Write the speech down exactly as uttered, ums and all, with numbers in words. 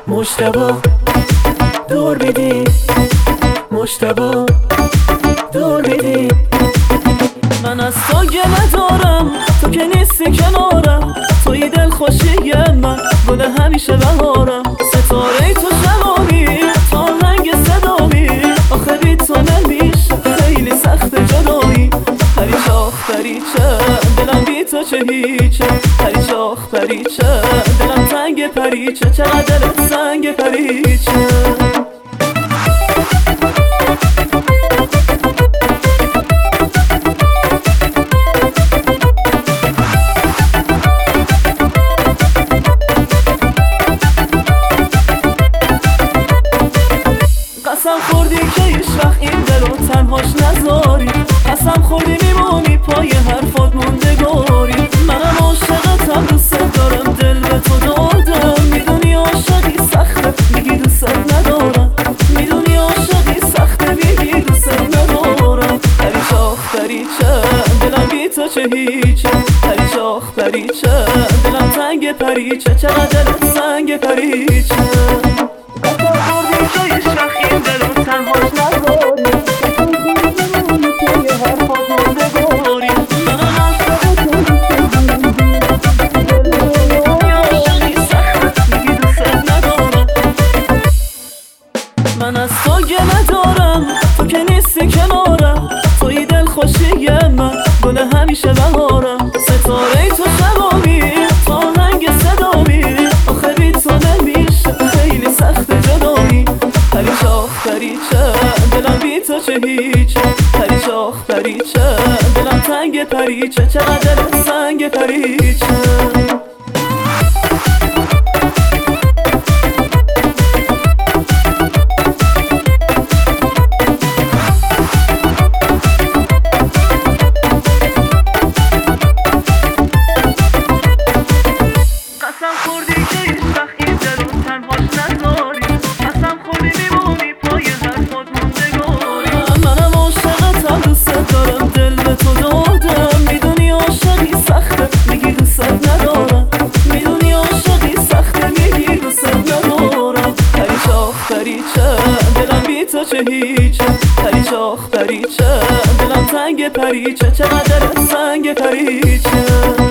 مجتبی دور میدی، مجتبی دور میدی. من از تو گله دارم، تو که نیستی کنارم، توی دل خوشی من، گل همیشه بهارم. ستاره تو شبامی، تا رنگ صدامی، آخه بی تو نمیشه، خیلی سخت جدایی. پریچه آخ پریچه دلم بی تو چه هیچه، پریچه آخ پریچه دلم تنگ پریچه، چقدر دلت سنگ پریچه. قسم خوردی که هیچ وقت این دلو تنهاش نذاری، قسم خوردی میمونی پای حرفات موندگاری. منم عاشقتم، دوست دارم، دل به تو دادم. میدونی عاشقی سخته، میگی دوست ندارم، میدونی عاشقی سخته، میگی دوست ندارم. پریچه آخ پریچه دلم بی تو چه هیچه، پریچه آخ پریچه دلم تنگ پریچه، چقدر دلت سنگ پریچه. من از تو گله دارم، تو که نیستی کنارم، توی دل خوشی من، گل همیشه بهارم. ستاره تو شبامی، تا رنگ صدامی، آخه بی تو نمیشه، خیلی سخت جدایی. پریچه آخ پریچه دلم بی تو چه هیچه، پریچه آخ پریچه دلم تنگ پریچه، چقدر دلت سنگ پریچه. قسم خوردی که هیچ وقت این دلو تنهاش نذاری، قسم خوردی میمونی پای حرفات موندگاری. منم عاشقتم، دوست دارم، دل به تو دادم. میدونی عاشقی سخته، میگی دوست ندارم، میدونی عاشقی سخته، میگی دوست ندارم. پریچه آخ پریچه دلم بی تو چه هیچه، پریچه آخ پریچه دلم تنگ پریچه، چقدر دلت سنگ پریچه.